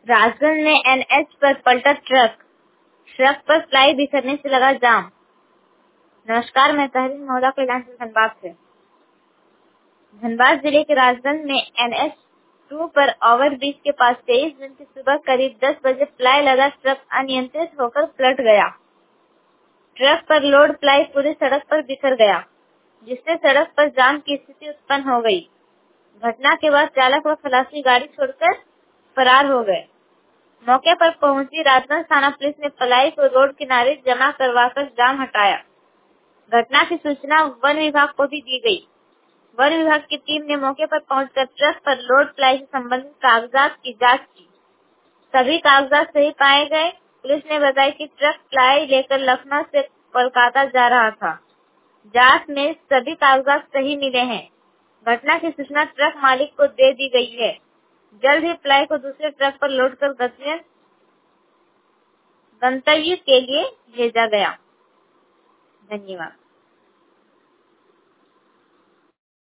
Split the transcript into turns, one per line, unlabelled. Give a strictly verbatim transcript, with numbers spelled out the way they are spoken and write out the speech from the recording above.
राजगंज में एनएच पर पलटा ट्रक, ट्रक पर प्लाई बिखरने से लगा जाम। नमस्कार, मैं तहरीन मौला कल्याण से धनबाद से। धनबाद जिले के राजगंज में एनएच टू पर ओवर ब्रिज के पास तेईस जून की सुबह करीब दस बजे प्लाई लदा ट्रक अनियंत्रित होकर पलट गया। ट्रक पर लोड प्लाई पूरी सड़क पर बिखर गया, जिससे सड़क पर जाम की स्थिति उत्पन्न हो गई। घटना के बाद चालक व खलासी गाड़ी छोड़कर फरार हो गए। मौके पर पहुंची राजगंज थाना पुलिस ने प्लाई को रोड किनारे जमा करवाकर जाम हटाया। घटना की सूचना वन विभाग को भी दी गई। वन विभाग की टीम ने मौके पर पहुंचकर ट्रक पर लोड प्लाई से संबंधित कागजात की जांच की। सभी कागजात सही पाए गए। पुलिस ने बताया कि ट्रक प्लाई लेकर लखनऊ से कोलकाता जा रहा था। जांच में सभी कागजात सही मिले हैं। घटना की सूचना ट्रक मालिक को दे दी गई है। जल्द ही प्लाई को दूसरे ट्रक पर लोड कर गंतव्य के लिए भेजा गया। धन्यवाद।